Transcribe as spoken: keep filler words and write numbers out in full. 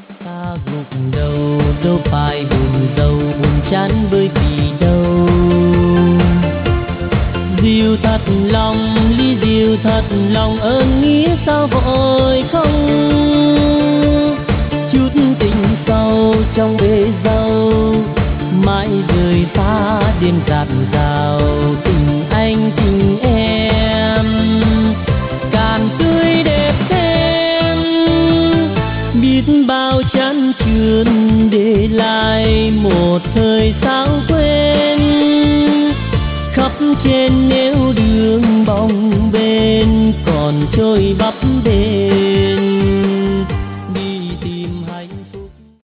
Ta gục đầu đâu phải buồn giàu buồn chán bởi vì đâu. Dịu thật lòng ly dịu thật lòng ơn nghĩa sao vội không. Chút tình sâu trong bể dâu mãi rời xa đêm rạt rào. Tình anh tình em càng tươi đẹp thêm. Biết bao chán chường để lại một thời sao quên. Khắp trên nẻo đường bóng bên còn trôi bắp